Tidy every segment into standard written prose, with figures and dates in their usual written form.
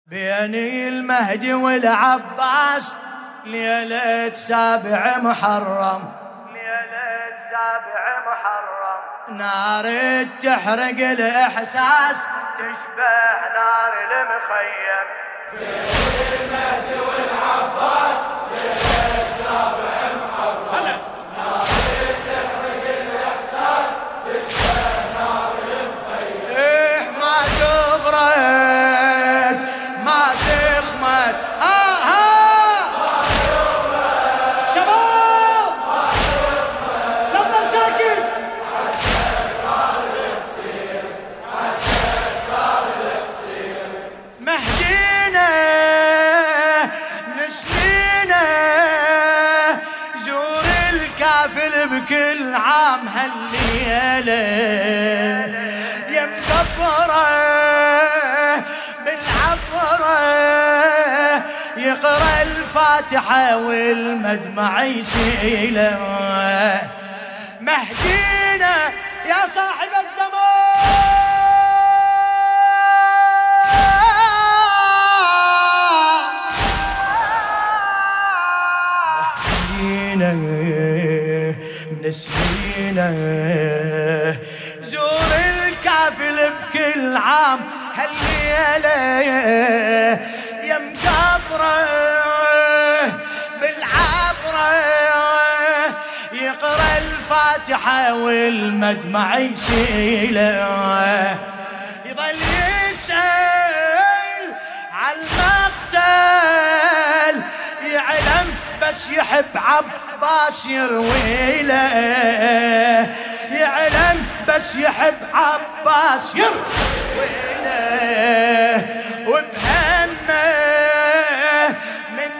بيني المهدي والعباس ليلة 7 محرم، ليلة 7 محرم، نار تحرق الإحساس تشبه نار المخيم. بيني المهدي والعباس ليلة 7 محرم، نار تحرق الإحساس تشبه نار المخيم. إيه ما تبرد ما تخمد شباب لا تضل ساكت. مهدينا نسلينا زور الكافل بكل عام هالليلة يا مكبره بالعبره يقرأ الفاتحة والمدمع يسيله. مهدينا يا صاحب الزمان مهدينا نسلينا زور الكافل بكل عام هالليلة يا مكبره بالعبره يقرأ الفاتحة والمدمع يسيله. يظل يسأل عالمقتل يعلم بس يحب عباس يروي له، يعلم بس يحب عباس يروي له. وبهمه من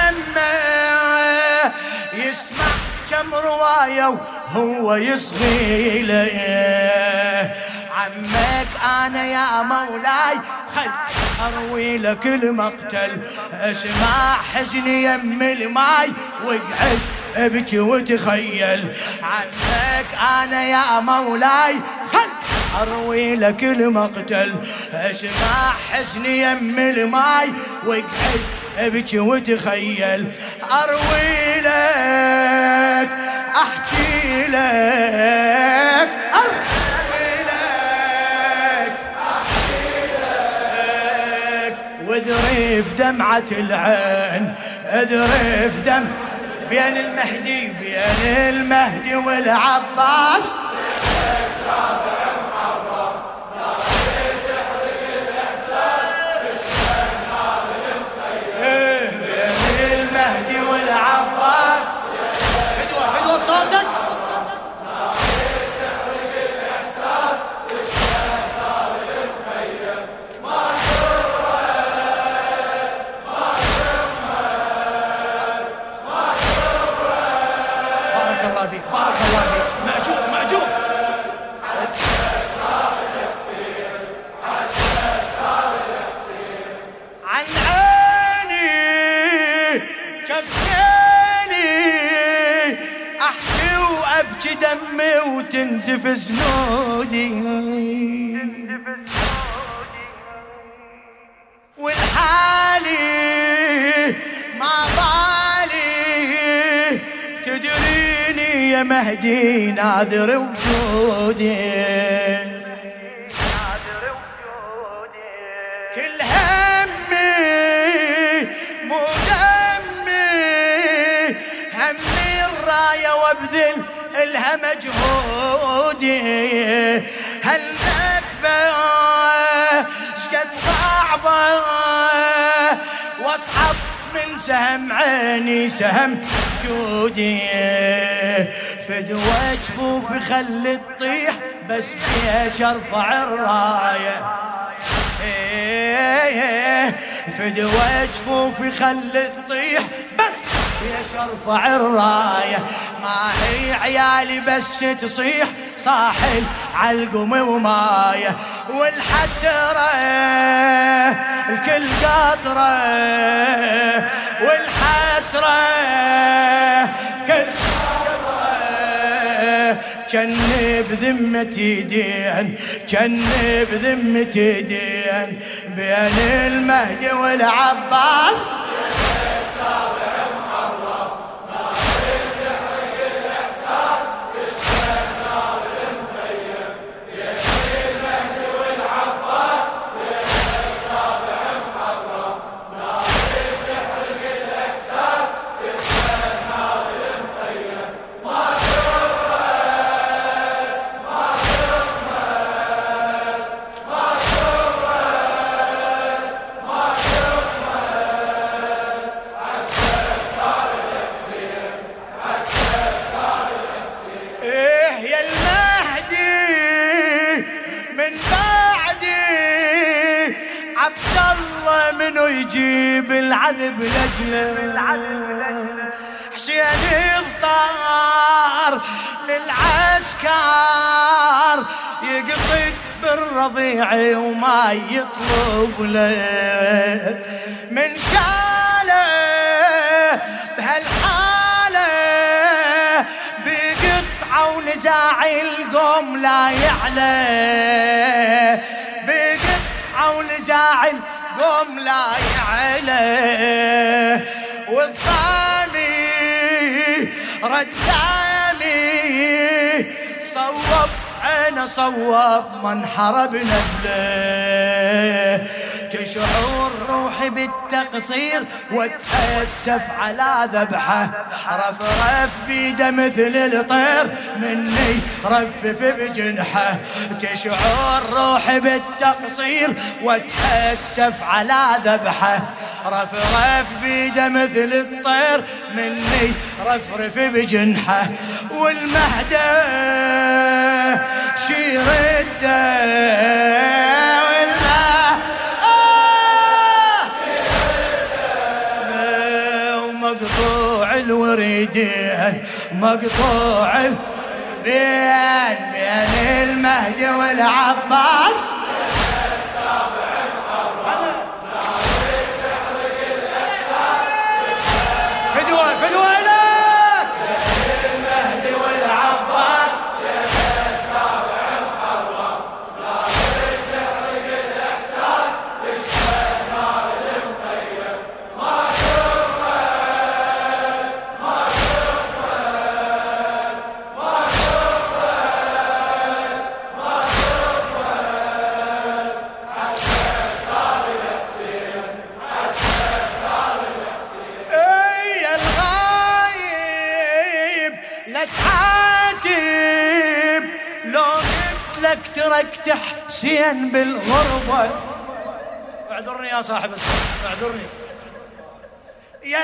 عمه يسمع كم رواية وهو يصغي له. عمك أنا يا مولاي خل أروي لك المقتل، اسمع حزني يم الماي واقعد ابكي وتخيل. عمك أنا يا مولاي خل أروي لك المقتل، اسمع حزني يم الماي واقعد ابكي وتخيل. أروي لك أحكي لك أروي لك أحكي لك وذريف دمعة العين اذرف دم بين المهدي والعباس. المهدي والعباس فدوة صوتك. بارك الله بيك بارك الله بيك معجوب معجوب. عن عيني كفيني احكي وابكي دمي وتنزف زنودي، والحالي ما بالي تدريني يا مهدي ناذر وجودي. كل همي مو دمي همي الراية وابذل الها مجهودي. هالنكبة شقد صعبة واصعب من سهم عيني سهم جودي. فدوى جفوفي خلي تطيح بس فيها ارفع الراية. فدوى جفوفي خلي تطيح بس ليش ارفع الراية. ما هي عيالي بس تصيح صاحل عالقم ومايه. والحسرة الكل قطرة والحسرة كل قطرة كان بذمتي دين، كان بذمتي دين بين المهدي والعباس. يجيب العذب لجله حسين الطار للعسكر يقصد بالرضيع وما يطلب له من شاله بهالحاله بقطعه ونزاع القوم لا يعلى بقطعه ونزاع قوم لا يعلى والثاني رداني صوب انا صوب من حربنا بله تشعر روحي بالتقصير واتأسف على ذبحه رفرف بيده مثل الطير مني رفف بجنحه تشعر روحي بالتقصير واتأسف على ذبحه رفرف بيده مثل الطير مني رفرف بجنحه والمهدى شيرده مقطوع الوريدين مقطوع بين المهدي والعباس فدوة فدوة لك المهدي والعباس تحاتب لو قلت لك تركت حسين بالغربة اعذرني يا صاحب اعذرني يا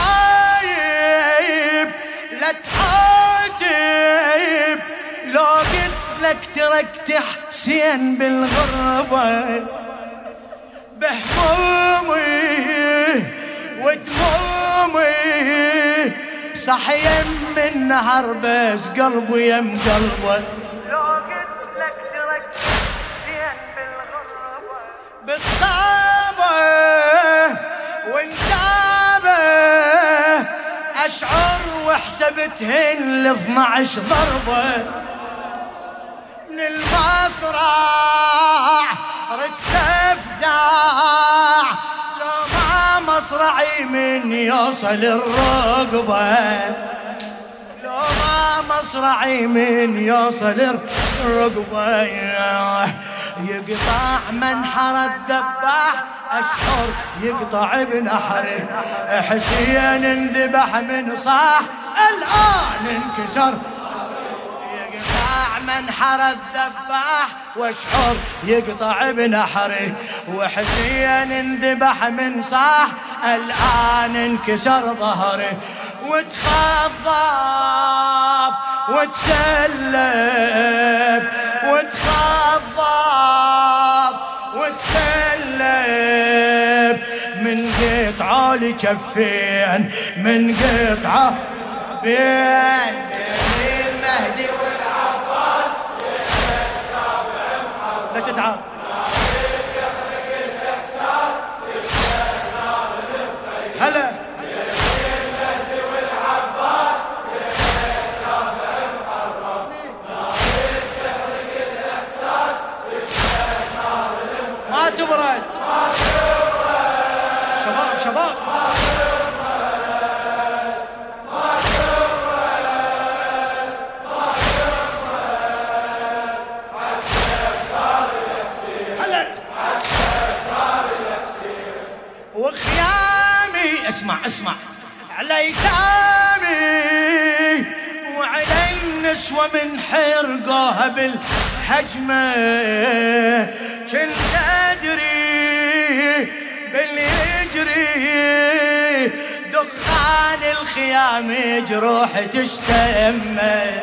الغايب لا تحاتب لو قلت لك تركت حسين بالغربة بهمومي ودمومي صح يم النهر بس قلبي يم قلبه لو قلت لك تركت حسين بالغربة بالصابة وانتابة اشعر وحسبتهن 12 ضربة من المصرع ردت افزاع لو ما مصرعي من يوصل الرقبة لو ما مصرعي من يوصل الرقبة يقطع منحر الذباح أشعر يقطع بنحره حسين انذبح من صاح الآن انكسر يقطع منحر الذباح واشعر يقطع بنحره وحسين انذبح من صاح الآن انكسر ظهره وتخضب وتسلب وتخضب وتسلب من قطعة لكفين من قطعة بين المهدي والعباس لا تتعب هلا شباب. وخيامي اسمع على ايتامي وعلى النسوة من حرقوها بالهجمة كنت ادري باللي يجري دخان الخيام جروح تشتم.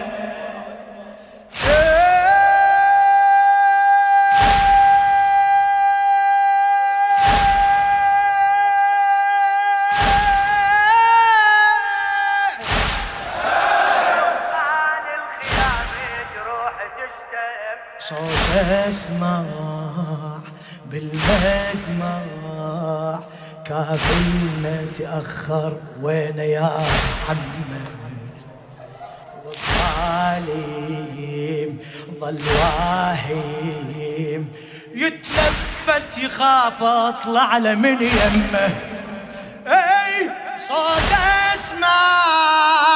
صوت اسمع بالمدمع كافلنا تأخر وين يا محمد والظالم ظل واهيم يتلفت يخاف اطلع له من يمه. اي صوت اسمع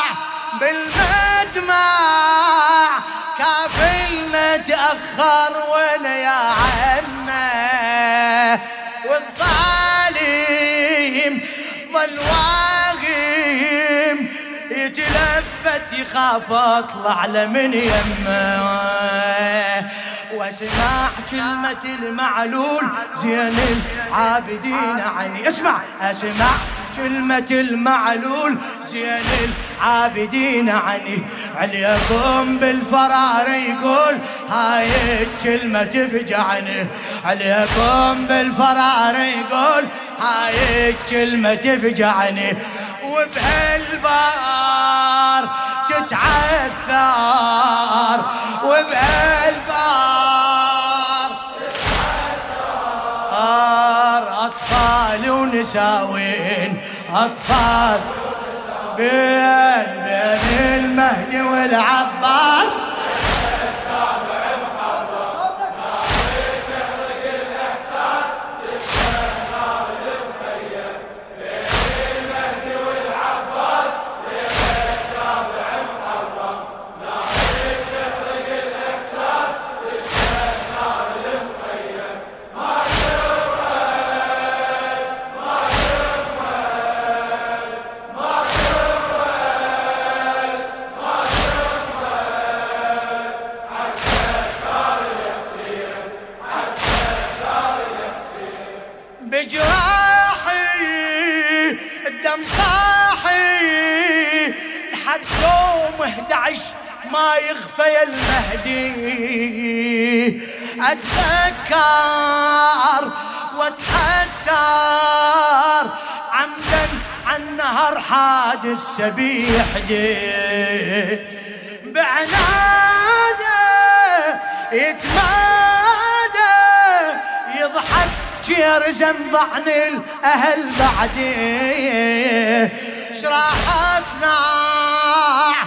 بالمدمع كافلنا تأخر وين يا عمه والظالم ظل واقم يتلفت يخاف اطلع له من يمه. واسمع كلمة المعلول زين العابدين عني. اسمع كلمة المعلول زين العابدين عني. عليكم بالفرار يقول هاي الكلمة تفجعني. عليكم بالفرار يقول هاي الكلمة تفجعني. وبهالبار تتعثر وبهالبار أطفال ونساوين أطفال بين المهدي والعباس. بجراحي الدم صاحي لحد يوم 11 ما يخفى يا المهدي. اتذكر واتحسر عمدا عن نهر حادث سبيح بعناده يتمادى يضحك يرزم ضعن الأهل بعدي. شراح أصنع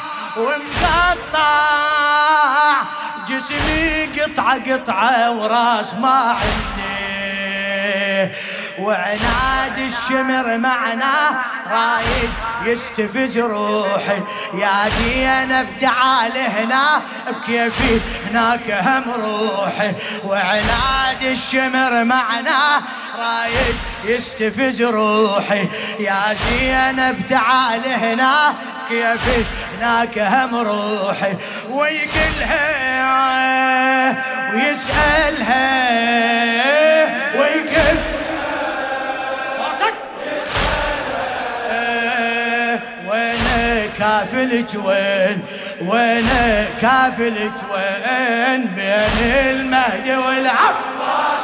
ومقطع جسمي قطعة وراس ما عندي. وعناد الشمر معناه رايد يستفز روحي. يا زينب تعال هنا بكيفي هناك هم روحي. وعناد الشمر معناه رايد يستفز روحي. يا زينب تعال هنا كيفي هناك هم روحي. ويقلها ويسألها ويقل صوتك وين كافلك وين كافلك وين بين المهدي والعباس.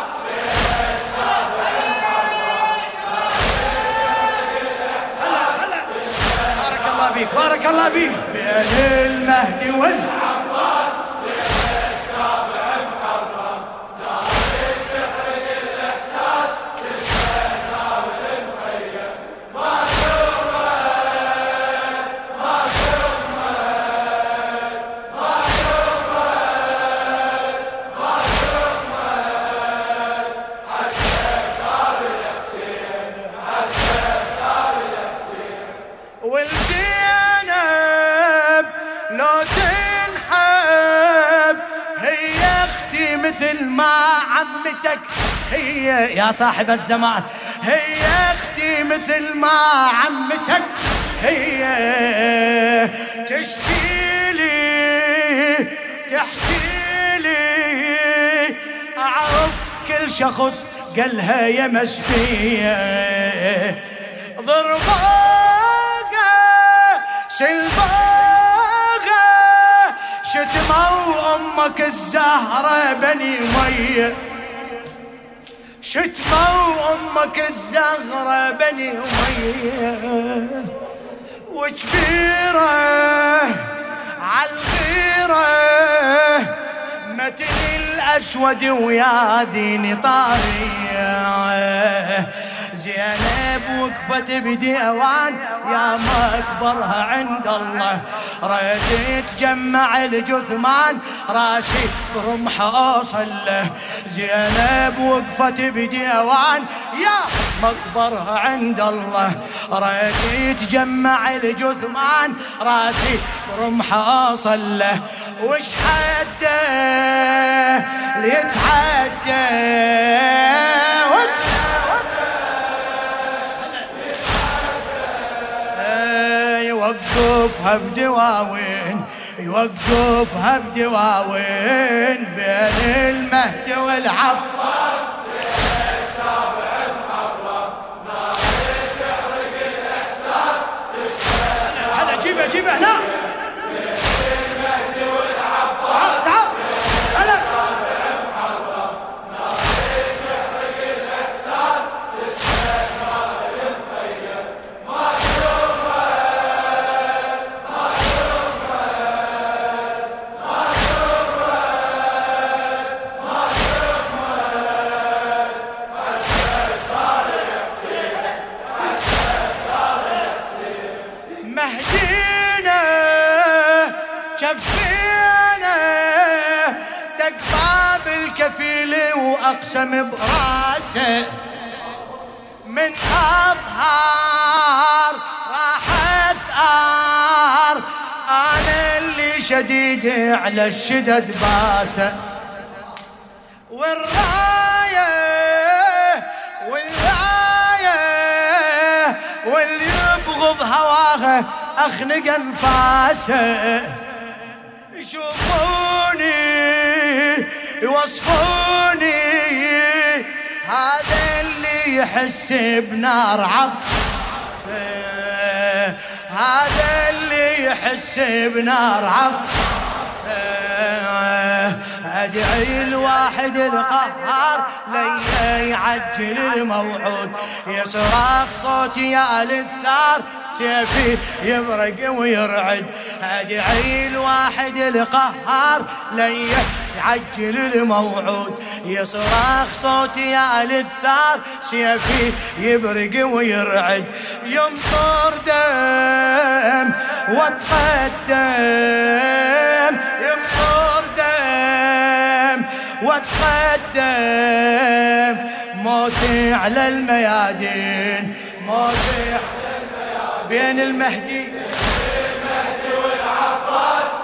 بارك الله بيك بين المهدي والعباس. ليلة سابع محرم نارك تحرق الإحساس تشبه نار المخيم. ما شمت ما شمت ما شمت ما شمت حتى كار الحسين حتى هي يا صاحب الزمان، هي اختي مثل ما عمتك، هي تشكيلي تحكيلي، اعرف كل شخص قالها يا مسبية، ضرباقة سلباقة شتموا امك الزهرة بني أمية، شتموا امك الزهرة بني أمية، وكبيرة عالغيرة متن الأسود ويا ذيني طارية، زينب وقفت بديوان يا مكبرها عند الله، ريت تجمع الجثمان راسي برمح اوصل له، زينب وقفت بديوان يا مكبرها عند الله، ريت تجمع الجثمان راسي برمح اوصل له، وش حده ليتعدى يوقفها بدواوين، يوقفها بدواوين بين المهد والعباس، السابع محرم نار تحرق الإحساس تشتغل. هلا جيبه جيبه هنا بين المهد والعباس، تعال هلا السابع محرم نار تحرق الإحساس تشتغل نار المخيم ما مهدينا كفينا دق باب الكفيل واقسم براسه، من اظهار راح اثار انا اللي شديد على الشدد باسه، والرايه والرايه واللي يبغض هواها اخنق انفاسه، يشوفوني يوصفوني هذا اللي يحس بنار عبسه، هذا اللي يحس بنار عبسه، ادعي الواحد القهار ليا يعجل الموعود، يصرخ صوتي يا للثار سيفي يبرق ويرعد، ادعي الواحد القهار ليا يعجل الموعود، يصرخ صوتي يا للثار سيفي يبرق ويرعد، يمطر دم واتقدم، يمطر دم واتقدم، موتي على الميادين، موتي بين المهدي والعباس